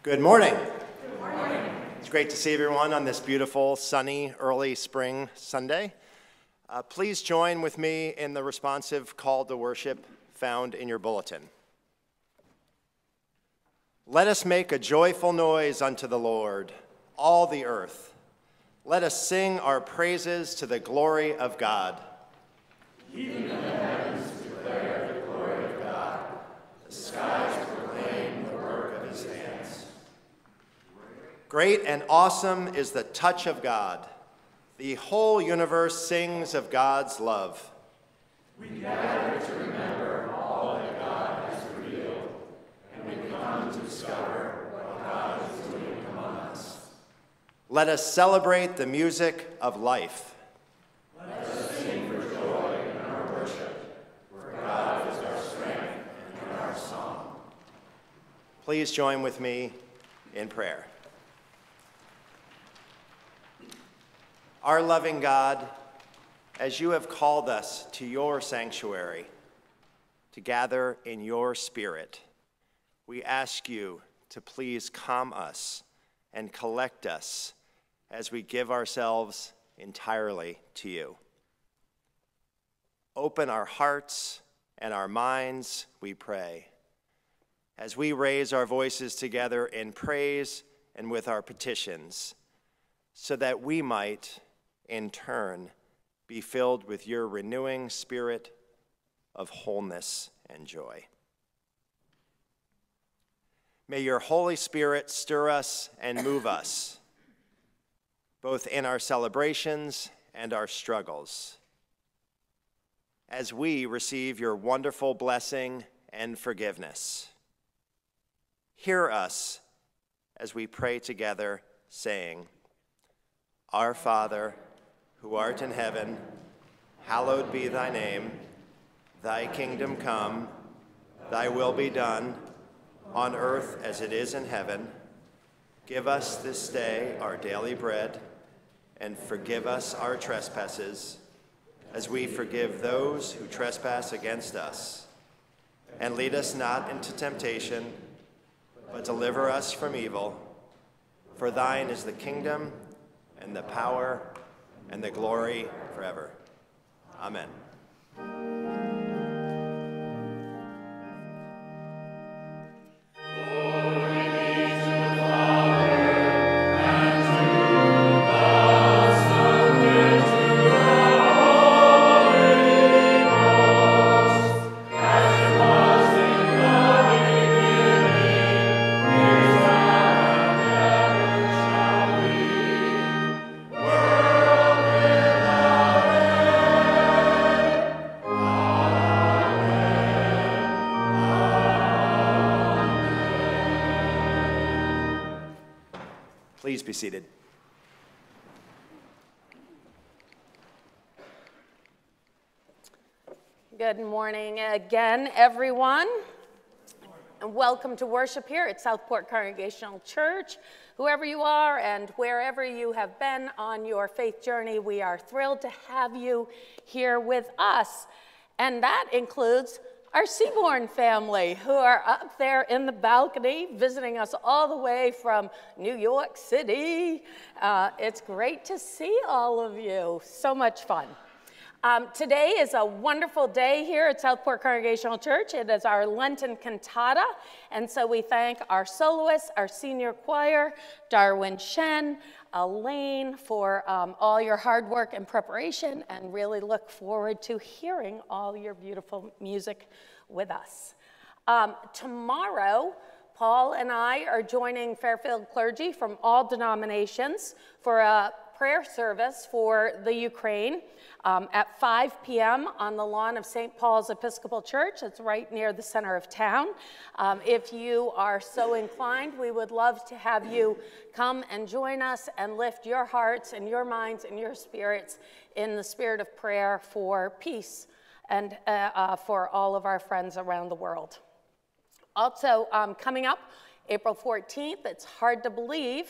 Good morning. Good morning. It's great to see everyone on this beautiful, sunny, early spring Sunday. Please join with me in the responsive call to worship found in your bulletin. Let us make a joyful noise unto the Lord, all the earth. Let us sing our praises to the glory of God. Even the heavens declare the glory of God. The skies proclaim the work of his hands. Great and awesome is the touch of God. The whole universe sings of God's love. We gather to remember all that God has revealed, and we come to discover what God is doing among us. Let us celebrate the music of life. Let us sing for joy in our worship, for God is our strength and our song. Please join with me in prayer. Our loving God, as you have called us to your sanctuary, to gather in your spirit, we ask you to please calm us and collect us as we give ourselves entirely to you. Open our hearts and our minds, we pray, as we raise our voices together in praise and with our petitions, so that we might, in turn, be filled with your renewing spirit of wholeness and joy. May your Holy Spirit stir us and move us, both in our celebrations and our struggles, as we receive your wonderful blessing and forgiveness. Hear us as we pray together, saying, Our Father, who art in heaven, hallowed be thy name. Thy kingdom come, thy will be done, on earth as it is in heaven. Give us this day our daily bread, and forgive us our trespasses, as we forgive those who trespass against us. And lead us not into temptation, but deliver us from evil. For thine is the kingdom, and the power, and the glory forever. Amen. Please be seated. Good morning again, everyone, and welcome to worship here at Southport Congregational Church. Whoever you are and wherever you have been on your faith journey, we are thrilled to have you here with us. And that includes our Seaborn family, who are up there in the balcony visiting us all the way from New York City. It's great to see all of you. So much fun. Today is a wonderful day here at Southport Congregational Church. It is our Lenten cantata, and so we thank our soloists, our senior choir, Darwin Shen, Elaine, for all your hard work and preparation, and really look forward to hearing all your beautiful music with us. Tomorrow, Paul and I are joining Fairfield clergy from all denominations for a prayer service for the Ukraine at 5 p.m. on the lawn of St. Paul's Episcopal Church. It's right near the center of town. If you are so inclined, we would love to have you come and join us and lift your hearts and your minds and your spirits in the spirit of prayer for peace and for all of our friends around the world. Also, coming up April 14th, it's hard to believe,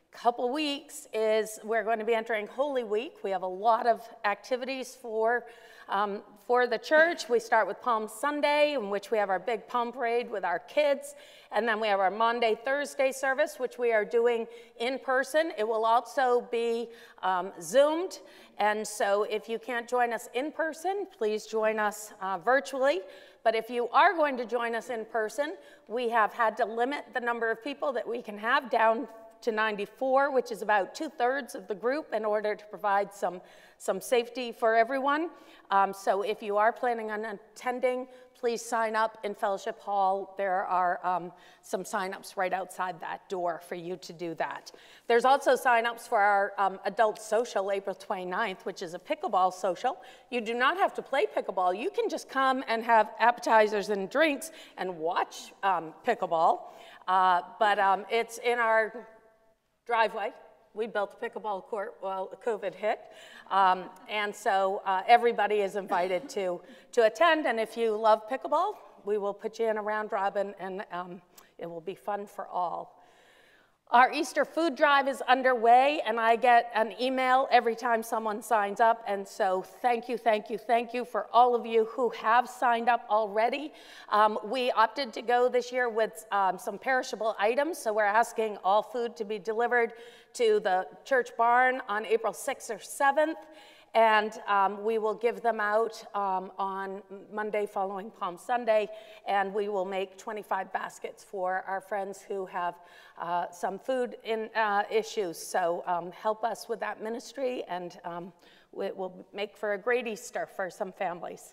couple weeks is we're going to be entering Holy Week. We have a lot of activities for the church. We start with Palm Sunday, in which we have our big palm parade with our kids. And then we have our Maundy, Thursday service, which we are doing in person. It will also be Zoomed. And so if you can't join us in person, please join us virtually. But if you are going to join us in person, we have had to limit the number of people that we can have down to 94, which is about 2/3 of the group, in order to provide some safety for everyone. So if you are planning on attending, please sign up in Fellowship Hall. There are some sign-ups right outside that door for you to do that. There's also sign-ups for our adult social, April 29th, which is a pickleball social. You do not have to play pickleball. You can just come and have appetizers and drinks and watch pickleball. But it's in our driveway. We built a pickleball court while COVID hit. And so everybody is invited to attend. And if you love pickleball, we will put you in a round robin, and it will be fun for all. Our Easter food drive is underway, and I get an email every time someone signs up. And so thank you for all of you who have signed up already. We opted to go this year with some perishable items, so we're asking all food to be delivered to the church barn on April 6th or 7th. And we will give them out on Monday following Palm Sunday, and we will make 25 baskets for our friends who have some food issues. So help us with that ministry, and it will make for a great Easter for some families.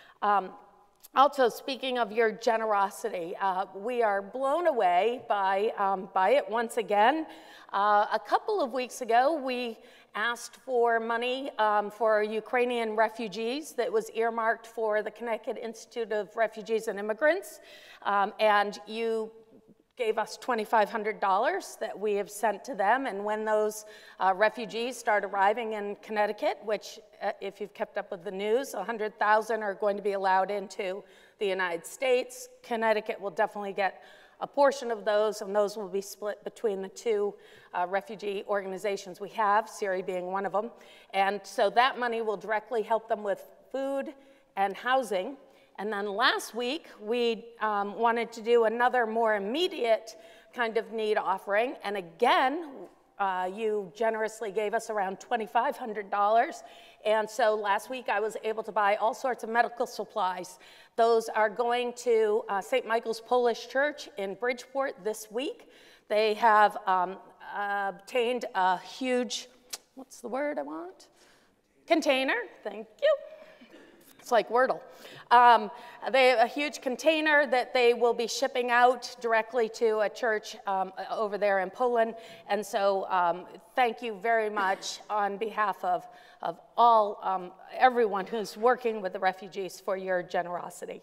Also, speaking of your generosity, we are blown away by it once again. A couple of weeks ago, we asked for money for Ukrainian refugees that was earmarked for the Connecticut Institute of Refugees and Immigrants, and you gave us $2,500 that we have sent to them. And when those refugees start arriving in Connecticut, which if you've kept up with the news, 100,000 are going to be allowed into the United States. Connecticut will definitely get a portion of those, and those will be split between the two refugee organizations we have, SERI being one of them. And so that money will directly help them with food and housing. And then last week, we wanted to do another more immediate kind of need offering. And again, you generously gave us around $2,500. And so last week, I was able to buy all sorts of medical supplies. Those are going to St. Michael's Polish Church in Bridgeport this week. They have obtained a huge, what's the word I want? Container, thank you. It's like Wordle. They have a huge container that they will be shipping out directly to a church over there in Poland. And so thank you very much on behalf of all, everyone who's working with the refugees for your generosity.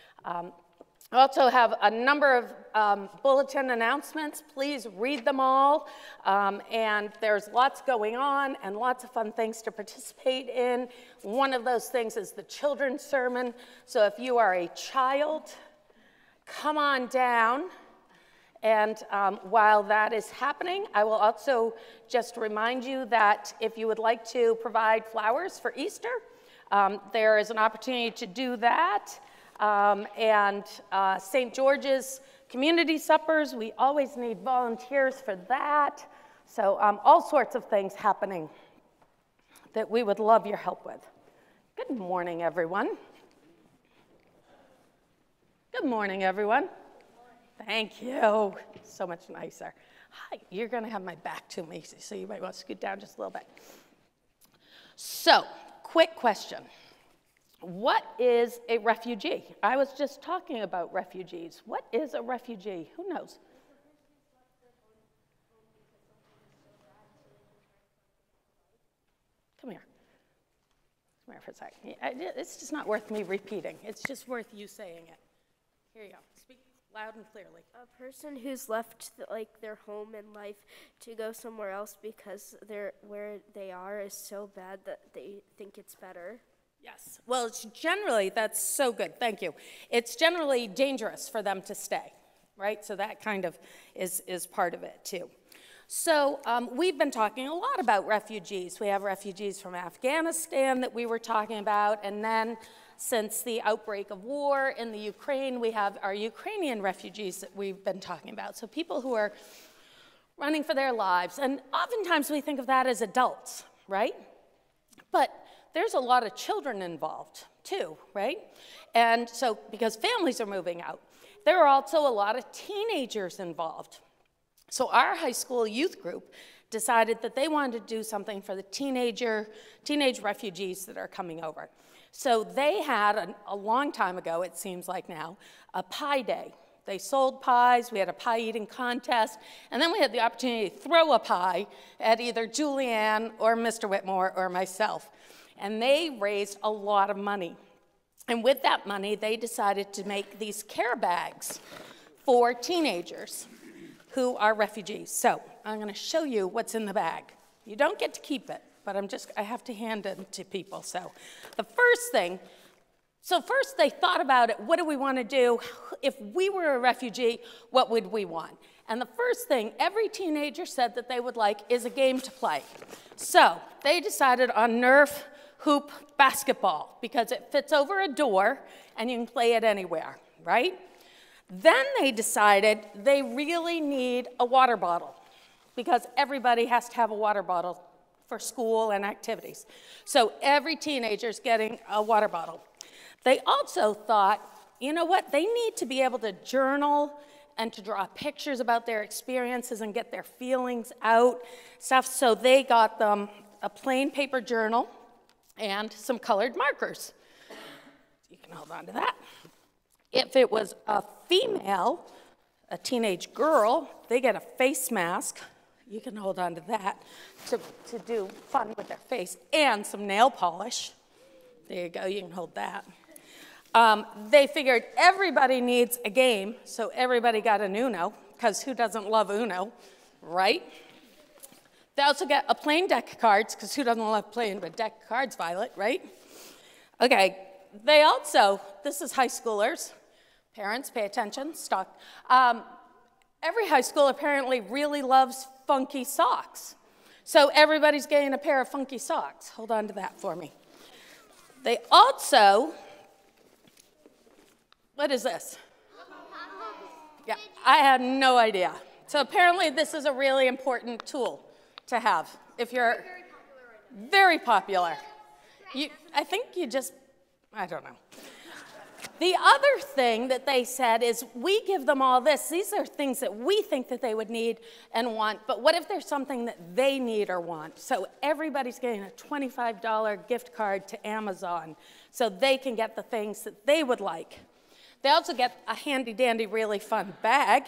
I also have a number of bulletin announcements. Please read them all. And there's lots going on and lots of fun things to participate in. One of those things is the children's sermon. So if you are a child, come on down. And while that is happening, I will also just remind you that if you would like to provide flowers for Easter, there is an opportunity to do that. And St. George's Community Suppers, we always need volunteers for that. So all sorts of things happening that we would love your help with. Good morning, everyone. Good morning, everyone. Thank you. So much nicer. Hi, you're going to have my back to me, so you might want to scoot down just a little bit. So, quick question. What is a refugee? I was just talking about refugees. What is a refugee? Who knows? Come here. Come here for a second. It's just not worth me repeating. It's just worth you saying it. Here you go. Speak loud and clearly. A person who's left their home and life to go somewhere else because where they are is so bad that they think it's better. Yes. Well, it's generally, that's so good. Thank you. It's generally dangerous for them to stay, right? So that kind of is part of it too. So we've been talking a lot about refugees. We have refugees from Afghanistan that we were talking about, and then since the outbreak of war in the Ukraine, we have our Ukrainian refugees that we've been talking about. So people who are running for their lives. And oftentimes we think of that as adults, right? But there's a lot of children involved too, right? And so, because families are moving out, there are also a lot of teenagers involved. So our high school youth group decided that they wanted to do something for the teenage refugees that are coming over. So they had, a long time ago, it seems like now, a pie day. They sold pies, we had a pie eating contest, and then we had the opportunity to throw a pie at either Julianne or Mr. Whitmore or myself. And they raised a lot of money. And with that money, they decided to make these care bags for teenagers who are refugees. So I'm going to show you what's in the bag. You don't get to keep it, but I have to hand them to people. So the first thing, first they thought about it, what do we want to do? If we were a refugee, what would we want? And the first thing every teenager said that they would like is a game to play. So they decided on Nerf hoop basketball because it fits over a door and you can play it anywhere, right? Then they decided they really need a water bottle because everybody has to have a water bottle for school and activities. So every teenager's getting a water bottle. They also thought, you know what, they need to be able to journal and to draw pictures about their experiences and get their feelings out, stuff. So they got them a plain paper journal and some colored markers. You can hold on to that. If it was a female, a teenage girl, they get a face mask. You can hold on to that to do fun with their face, and some nail polish. There you go, you can hold that. They figured everybody needs a game, so everybody got an Uno, because who doesn't love Uno, right? They also got a plain deck of cards, because who doesn't love playing with deck of cards, Violet, right? Okay, they also, this is high schoolers. Parents, pay attention, stock. Every high school apparently really loves funky socks. So everybody's getting a pair of funky socks. Hold on to that for me. They also, what is this? Yeah, I had no idea. So apparently this is a really important tool to have if you're very popular. I think you just, I don't know. The other thing that they said is we give them all this. These are things that we think that they would need and want, but what if there's something that they need or want? So everybody's getting a $25 gift card to Amazon so they can get the things that they would like. They also get a handy-dandy, really fun bag.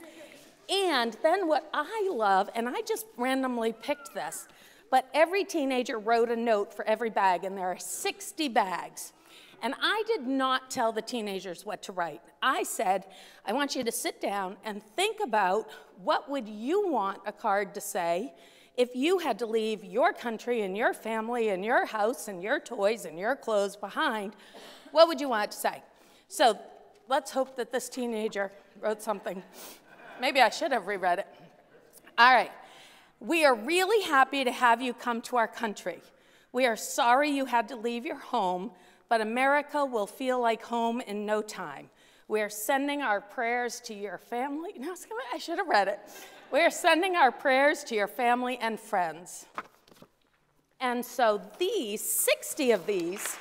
And then what I love, and I just randomly picked this, but every teenager wrote a note for every bag, and there are 60 bags. And I did not tell the teenagers what to write. I said, I want you to sit down and think about what would you want a card to say if you had to leave your country and your family and your house and your toys and your clothes behind. What would you want it to say? So let's hope that this teenager wrote something. Maybe I should have reread it. All right. We are really happy to have you come to our country. We are sorry you had to leave your home, but America will feel like home in no time. We are sending our prayers to your family. No, I should have read it. We are sending our prayers to your family and friends. And so these, 60 of these,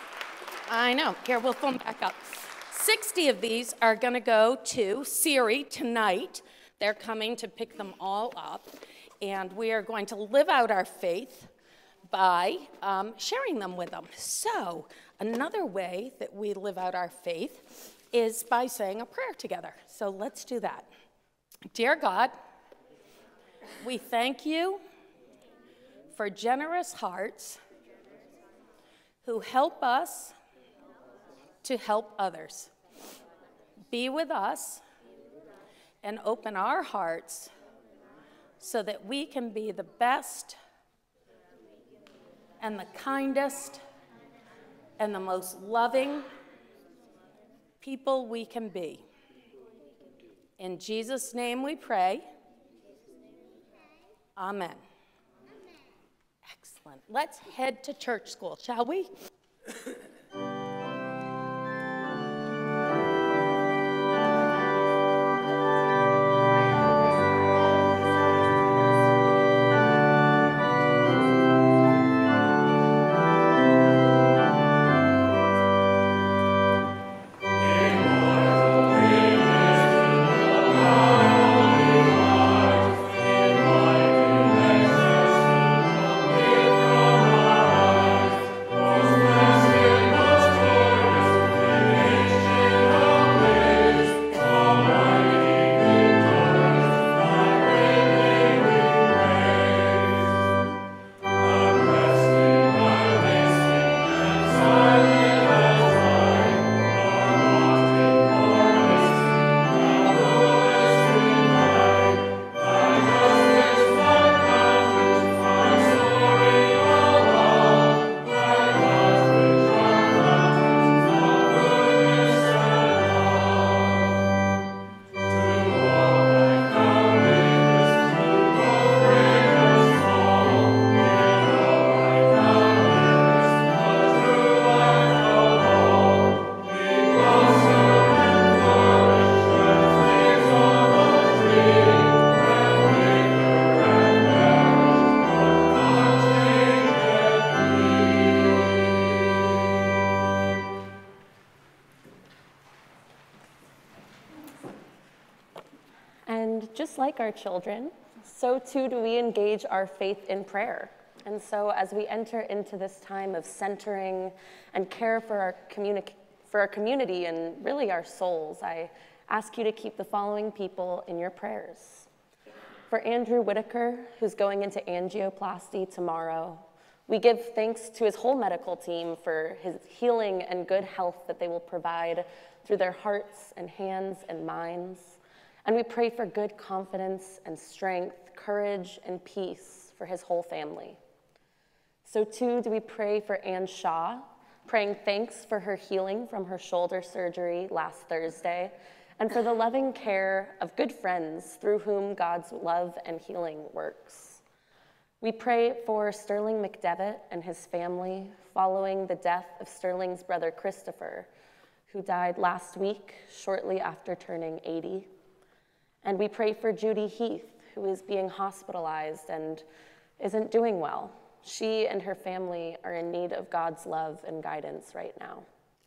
I know, here, we'll film back up. 60 of these are going to go to Siri tonight. They're coming to pick them all up. And we are going to live out our faith by sharing them with them. So another way that we live out our faith is by saying a prayer together. So let's do that. Dear God, we thank you for generous hearts who help us to help others. Be with us and open our hearts so that we can be the best and the kindest and the most loving people we can be. In Jesus' name we pray. Amen. Excellent. Let's head to church school, shall we? And just like our children, so too do we engage our faith in prayer. And so as we enter into this time of centering and care for our community and really our souls, I ask you to keep the following people in your prayers. For Andrew Whitaker, who's going into angioplasty tomorrow, we give thanks to his whole medical team for his healing and good health that they will provide through their hearts and hands and minds. And we pray for good confidence and strength, courage and peace for his whole family. So too do we pray for Ann Shaw, praying thanks for her healing from her shoulder surgery last Thursday, and for the loving care of good friends through whom God's love and healing works. We pray for Sterling McDevitt and his family following the death of Sterling's brother Christopher, who died last week shortly after turning 80. And we pray for Judy Heath, who is being hospitalized and isn't doing well. She and her family are in need of God's love and guidance right now.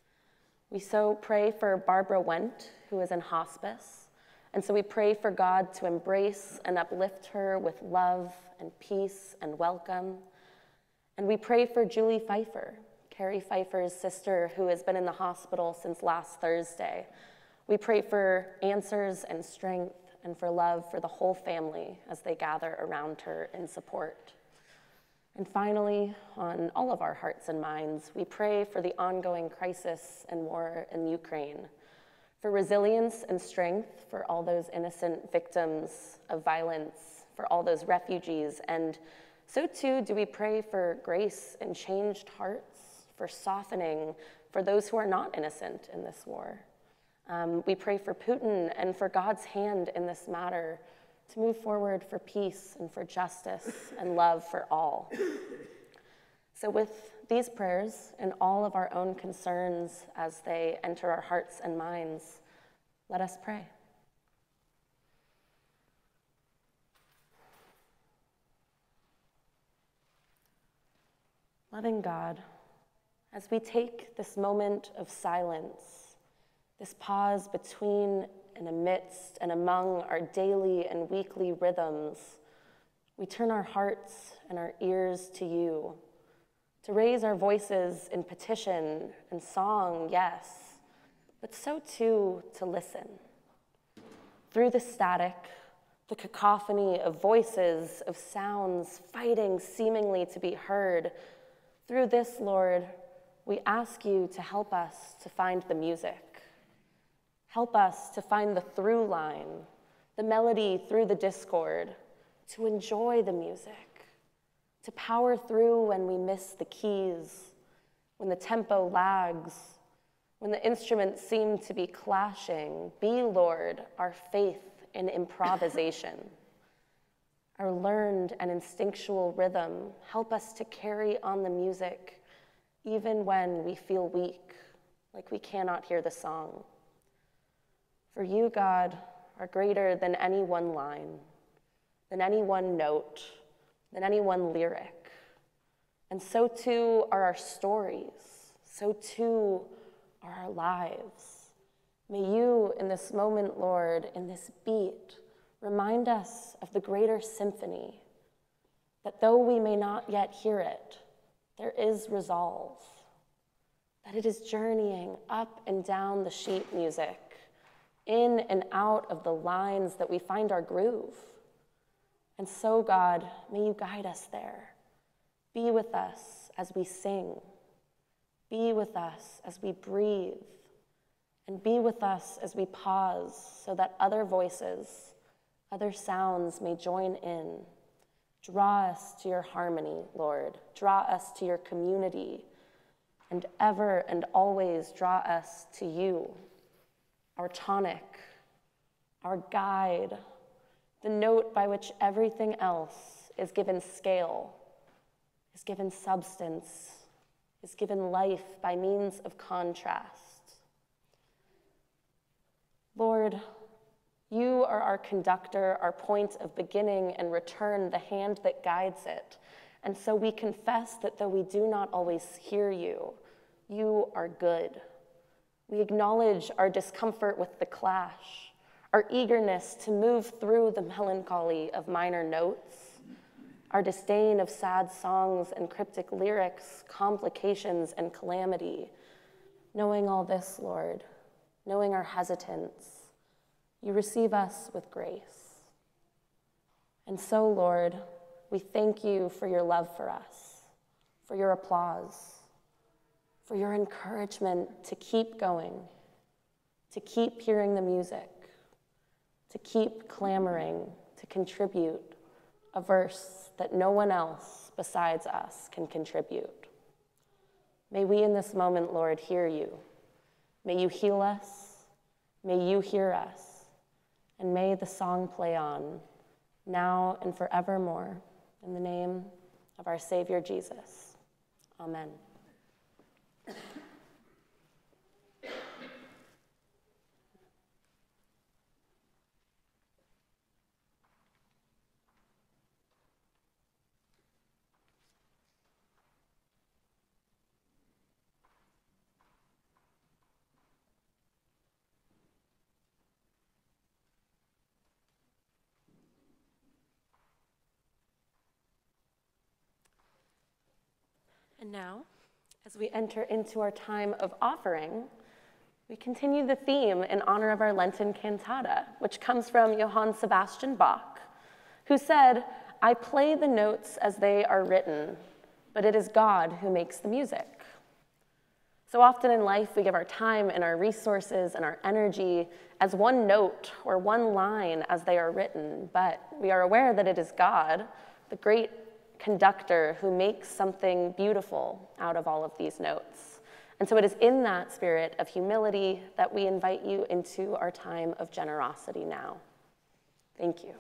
We so pray for Barbara Wendt, who is in hospice. And so we pray for God to embrace and uplift her with love and peace and welcome. And we pray for Julie Pfeiffer, Carrie Pfeiffer's sister, who has been in the hospital since last Thursday. We pray for answers and strength and for love for the whole family as they gather around her in support. And finally, on all of our hearts and minds, we pray for the ongoing crisis and war in Ukraine, for resilience and strength for all those innocent victims of violence, for all those refugees, and so too do we pray for grace and changed hearts, for softening for those who are not innocent in this war. We pray for Putin and for God's hand in this matter to move forward for peace and for justice and love for all. So with these prayers and all of our own concerns as they enter our hearts and minds, let us pray. Loving God, as we take this moment of silence, this pause between and amidst and among our daily and weekly rhythms, we turn our hearts and our ears to you, to raise our voices in petition and song, yes, but so too to listen. Through the static, the cacophony of voices, of sounds fighting seemingly to be heard, through this, Lord, we ask you to help us to find the music. Help us to find the through line, the melody through the discord, to enjoy the music, to power through when we miss the keys, when the tempo lags, when the instruments seem to be clashing. Be, Lord, our faith in improvisation. our learned and instinctual rhythm. Help us to carry on the music even when we feel weak, like we cannot hear the song. For you, God, are greater than any one line, than any one note, than any one lyric. And so too are our stories, so too are our lives. May you, in this moment, Lord, in this beat, remind us of the greater symphony, that though we may not yet hear it, there is resolve, that it is journeying up and down the sheet music, in and out of the lines that we find our groove. And so, God, may you guide us there. Be with us as we sing. Be with us as we breathe. And be with us as we pause so that other voices, other sounds may join in. Draw us to your harmony, Lord. Draw us to your community. And ever and always draw us to you, our tonic, our guide, the note by which everything else is given scale, is given substance, is given life by means of contrast. Lord, you are our conductor, our point of beginning and return, the hand that guides it. And so we confess that though we do not always hear you, you are good. We acknowledge our discomfort with the clash, our eagerness to move through the melancholy of minor notes, our disdain of sad songs and cryptic lyrics, complications and calamity. Knowing all this, Lord, knowing our hesitance, you receive us with grace. And so, Lord, we thank you for your love for us, for your applause, for your encouragement to keep going, to keep hearing the music, to keep clamoring, to contribute a verse that no one else besides us can contribute. May we in this moment, Lord, hear you. May you heal us. May you hear us. And may the song play on, now and forevermore, in the name of our Savior Jesus. Amen. And now, as we enter into our time of offering, we continue the theme in honor of our Lenten cantata, which comes from Johann Sebastian Bach, who said, "I play the notes as they are written, but it is God who makes the music." So often in life, we give our time and our resources and our energy as one note or one line as they are written, but we are aware that it is God, the great conductor, who makes something beautiful out of all of these notes. And so it is in that spirit of humility that we invite you into our time of generosity now. Thank you.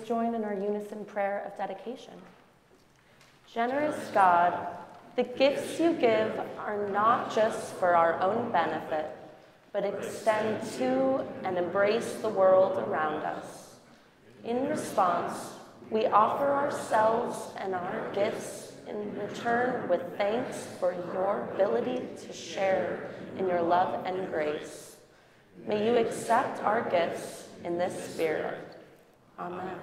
join in our unison prayer of dedication. Generous God, the gifts you give are not just for our own benefit, but extend to and embrace the world around us. In response, we offer ourselves and our gifts in return with thanks for your ability to share in your love and grace. May you accept our gifts in this spirit. Amen.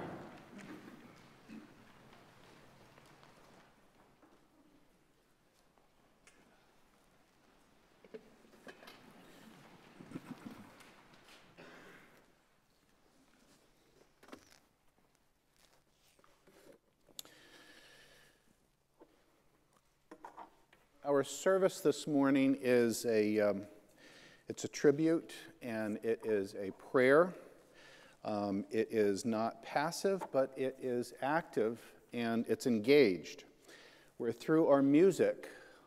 Our service this morning is it's a tribute, and it is a prayer. It is not passive, but it is active, and it's engaged. Where through our music,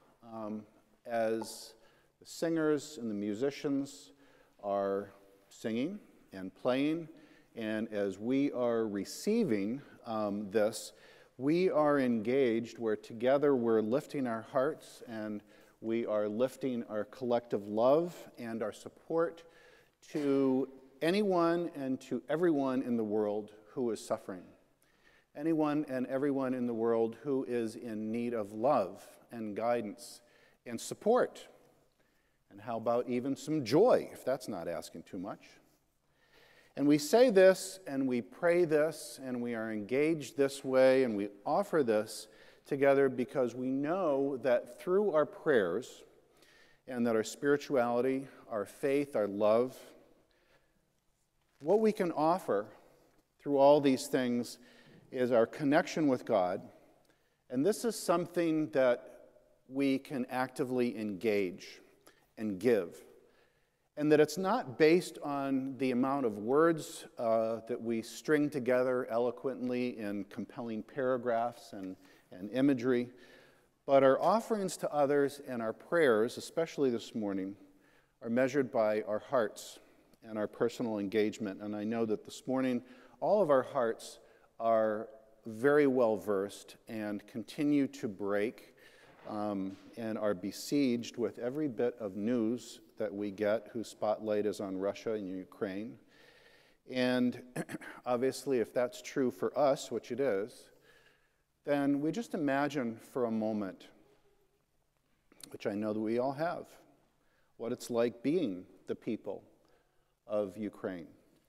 as the singers and the musicians are singing and playing, and as we are receiving this, we are engaged where together we're lifting our hearts and we are lifting our collective love and our support to anyone and to everyone in the world who is suffering. Anyone and everyone in the world who is in need of love and guidance and support. And how about even some joy, if that's not asking too much? And we say this, and we pray this, and we are engaged this way, and we offer this together because we know that through our prayers, and that our spirituality, our faith, our love, what we can offer through all these things is our connection with God. And this is something that we can actively engage and give. And that it's not based on the amount of words that we string together eloquently in compelling paragraphs and imagery, but our offerings to others and our prayers, especially this morning, are measured by our hearts and our personal engagement. And I know that this morning, all of our hearts are very well versed and continue to break and are besieged with every bit of news that we get whose spotlight is on Russia and Ukraine. And obviously, if that's true for us, which it is, then we just imagine for a moment, which I know that we all have, what it's like being the people of Ukraine,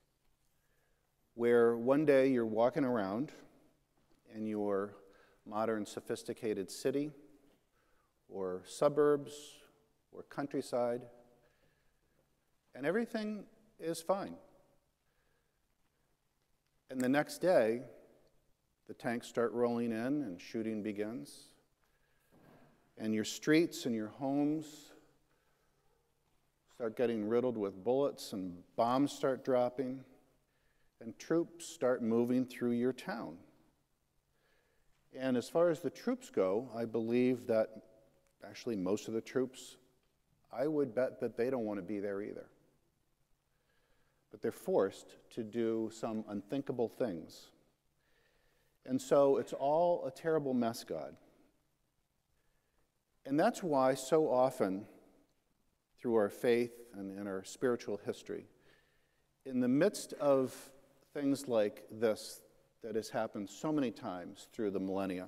where one day you're walking around in your modern, sophisticated city or suburbs or countryside, and everything is fine. And the next day, the tanks start rolling in and shooting begins. And your streets and your homes start getting riddled with bullets and bombs start dropping. And troops start moving through your town. And as far as the troops go, I believe that actually most of the troops, I would bet that they don't want to be there either. But they're forced to do some unthinkable things. And so it's all a terrible mess, God. And that's why so often, through our faith and in our spiritual history, in the midst of things like this that has happened so many times through the millennia,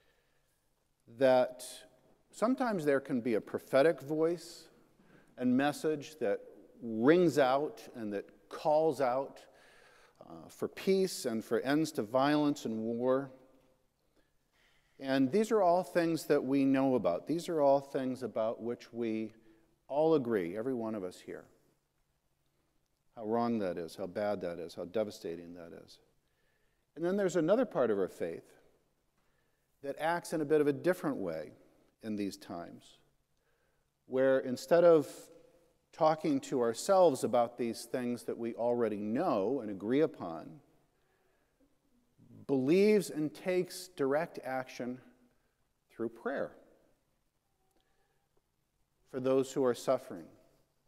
that sometimes there can be a prophetic voice and message that rings out and that calls out for peace and for ends to violence and war. And these are all things that we know about. These are all things about which we all agree, every one of us here, how wrong that is, how bad that is, how devastating that is. And then there's another part of our faith that acts in a bit of a different way in these times, where instead of talking to ourselves about these things that we already know and agree upon, believes and takes direct action through prayer for those who are suffering.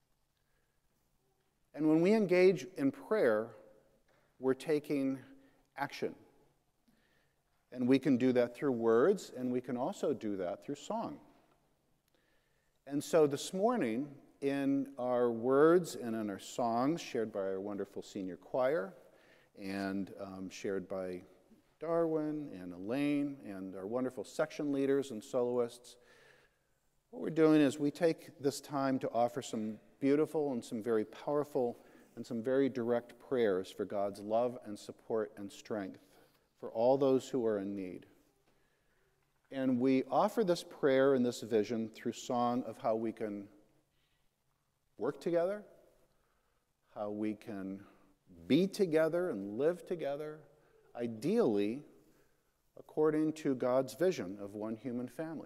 And when we engage in prayer, we're taking action. And we can do that through words, and we can also do that through song. And so this morning, in our words and in our songs shared by our wonderful senior choir and shared by Darwin and Elaine and our wonderful section leaders and soloists, what we're doing is we take this time to offer some beautiful and some very powerful and some very direct prayers for God's love and support and strength for all those who are in need. And we offer this prayer and this vision through song of how we can work together, how we can be together and live together, ideally according to God's vision of one human family.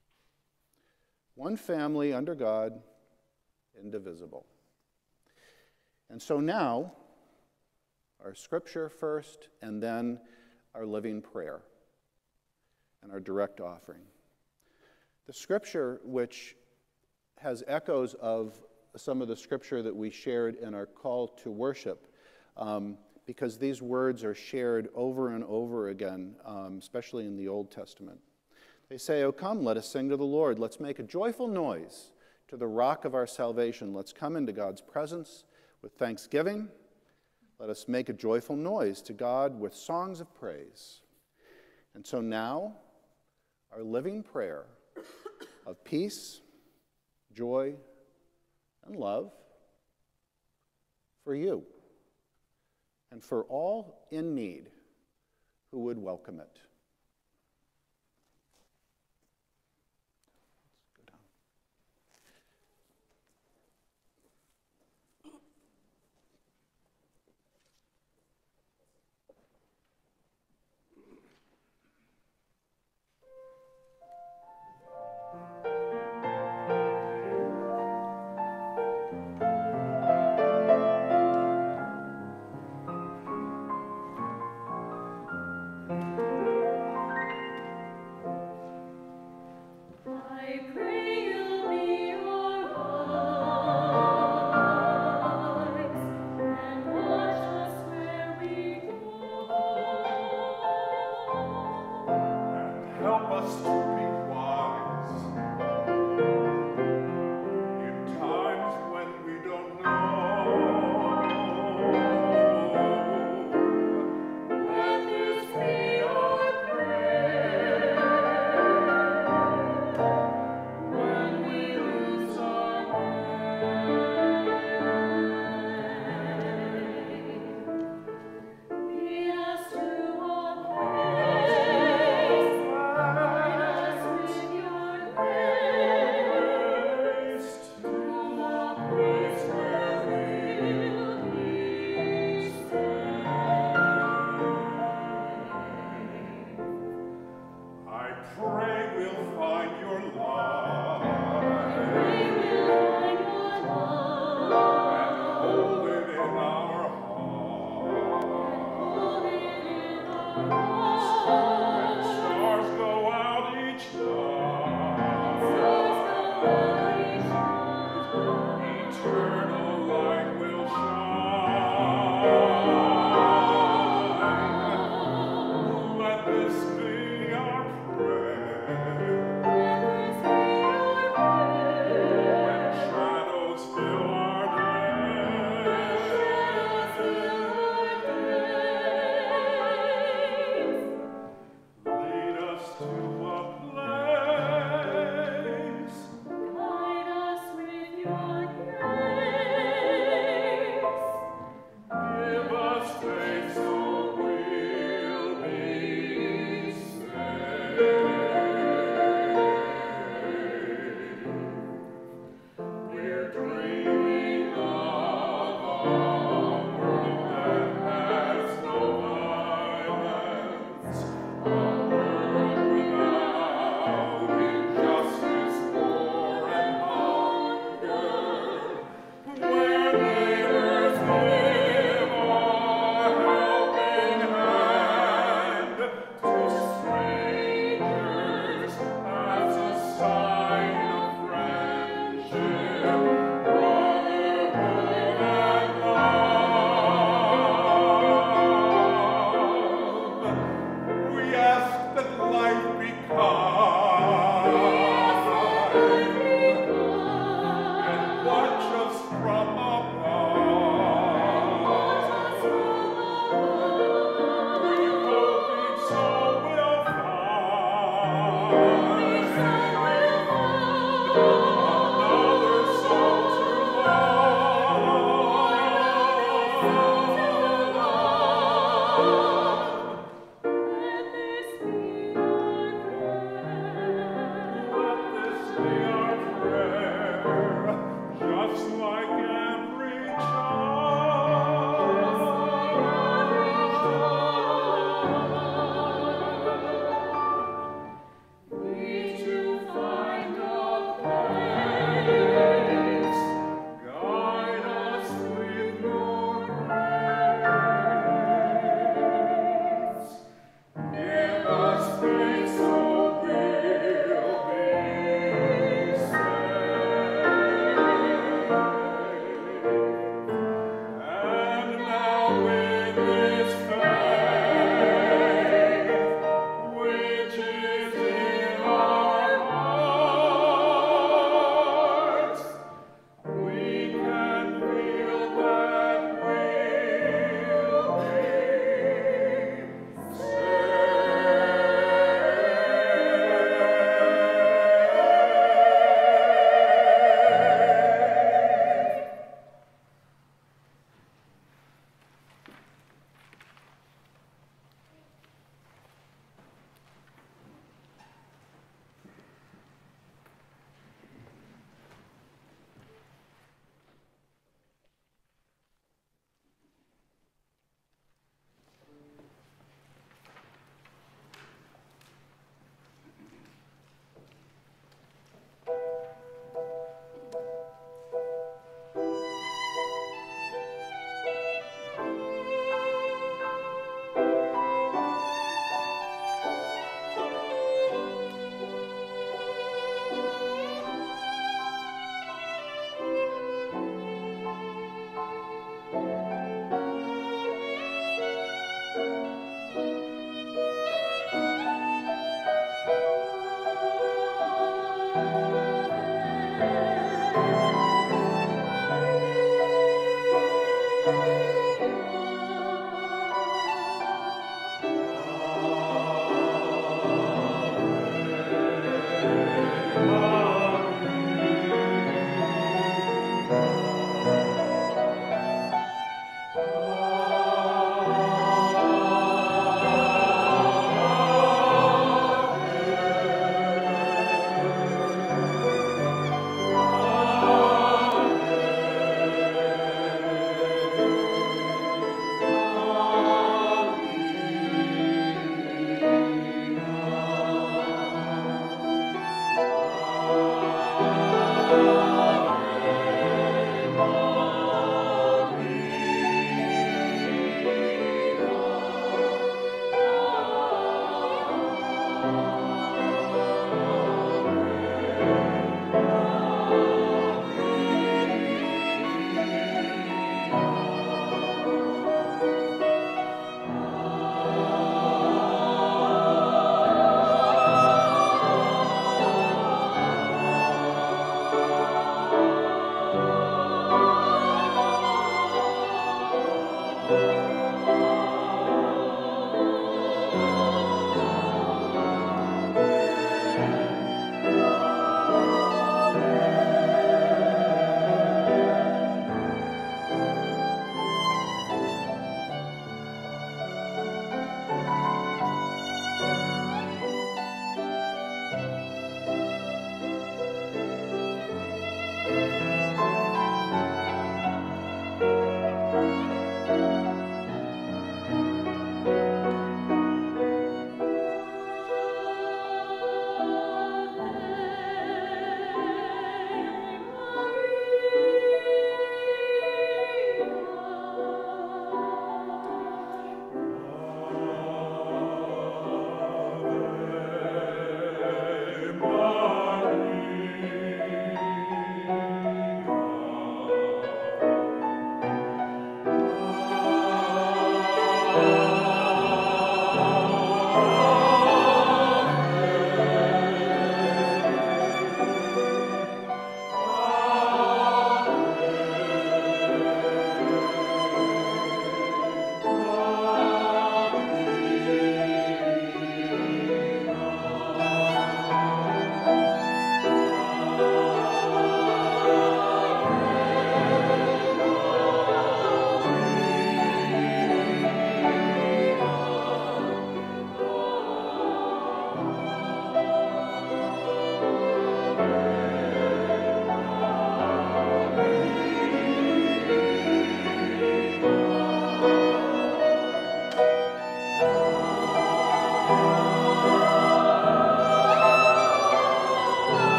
One family under God, indivisible. And so now, our scripture first, and then our living prayer and our direct offering. The scripture, which has echoes of some of the scripture that we shared in our call to worship, because these words are shared over and over again, especially in the Old Testament. They say, "O come, let us sing to the Lord. Let's make a joyful noise to the rock of our salvation. Let's come into God's presence with thanksgiving. Let us make a joyful noise to God with songs of praise." And so now, our living prayer of peace, joy, and love for you and for all in need who would welcome it.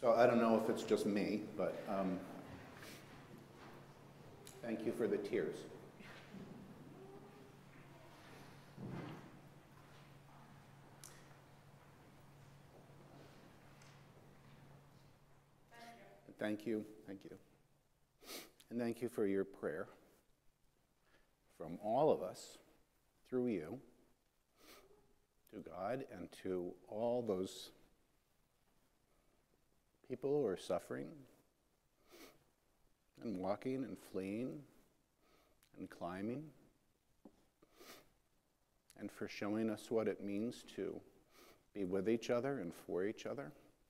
So I don't know if it's just me, but thank you for the tears. Thank you, thank you. And thank you for your prayer from all of us, through you, to God and to all those people who are suffering and walking and fleeing and climbing, and for showing us what it means to be with each other and for each other.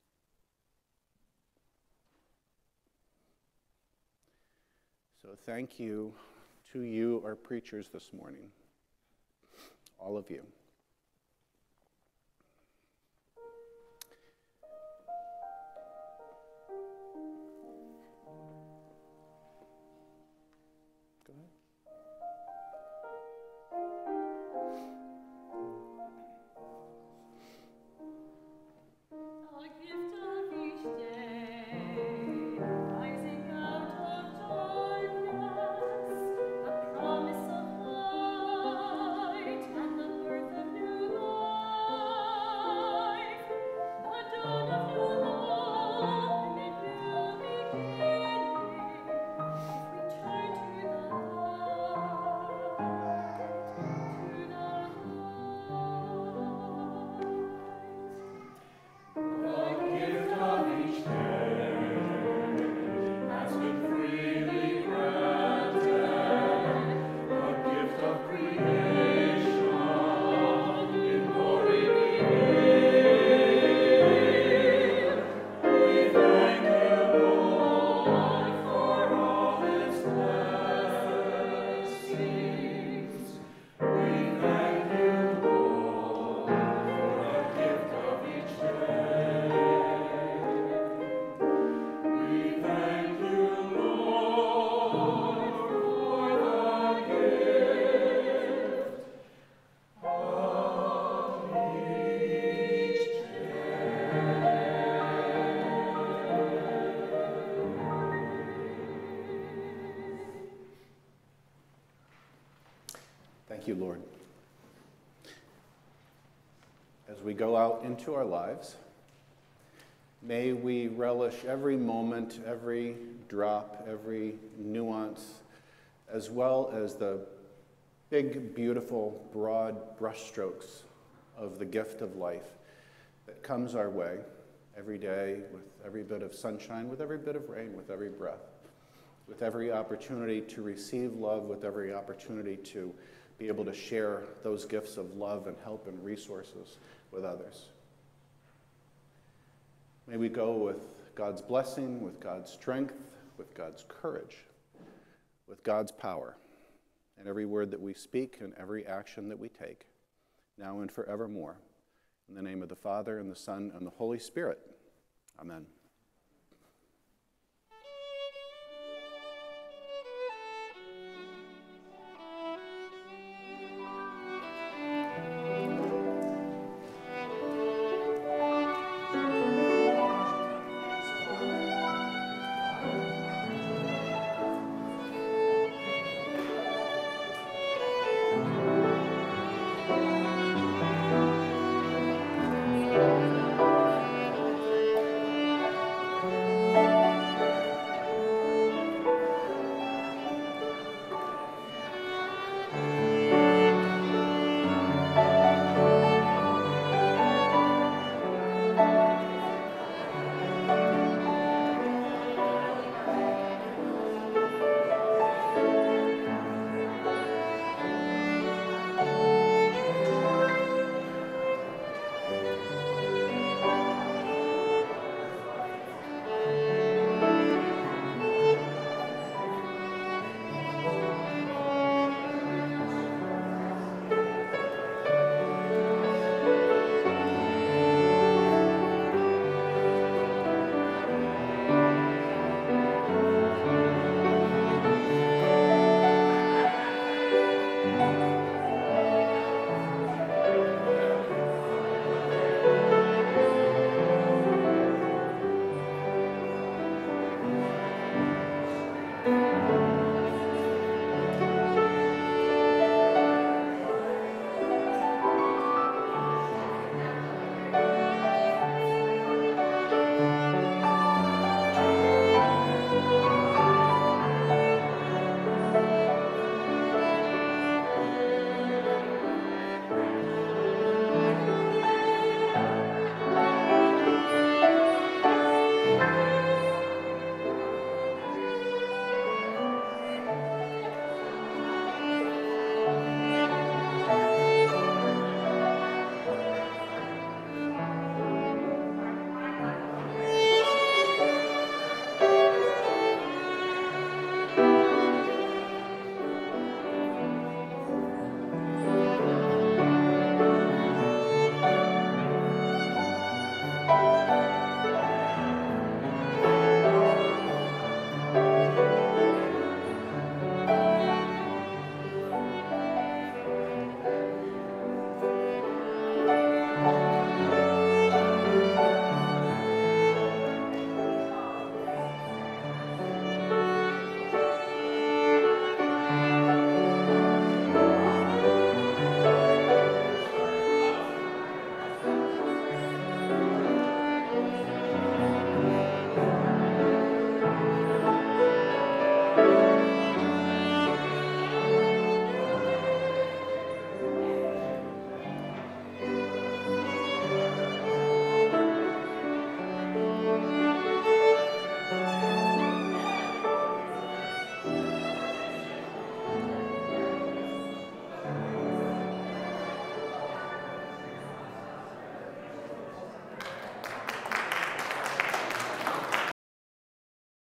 So thank you to you, our preachers this morning, all of you. Go ahead. A gift of each day, rising out of darkness, the promise of light and the birth of new life, the dawn of new love and a new beginning. If we turn to the light, to the light. Thank you, Lord. As we go out into our lives, may we relish every moment, every drop, every nuance, as well as the big, beautiful, broad brushstrokes of the gift of life that comes our way every day, with every bit of sunshine, with every bit of rain, with every breath, with every opportunity to receive love, with every opportunity to be able to share those gifts of love and help and resources with others. May we go with God's blessing, with God's strength, with God's courage, with God's power, in every word that we speak and every action that we take, now and forevermore. In the name of the Father, and the Son, and the Holy Spirit. Amen. Thank you.